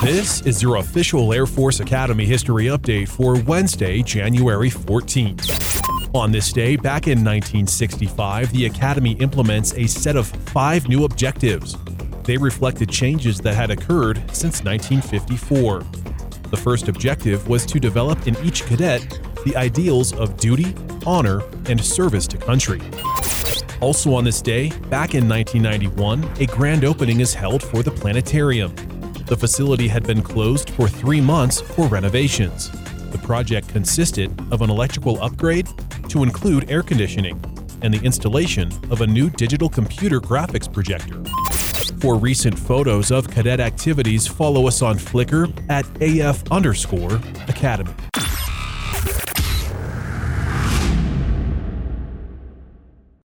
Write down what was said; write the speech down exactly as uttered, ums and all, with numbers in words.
This is your official Air Force Academy history update for Wednesday, January fourteenth. On this day, back in nineteen sixty-five, the Academy implements a set of five new objectives. They reflected changes that had occurred since nineteen fifty-four. The first objective was to develop in each cadet the ideals of duty, honor, and service to country. Also on this day, back in nineteen ninety-one, a grand opening is held for the planetarium. The facility had been closed for three months for renovations. The project consisted of an electrical upgrade to include air conditioning and the installation of a new digital computer graphics projector. For recent photos of cadet activities, follow us on Flickr at AF underscore Academy.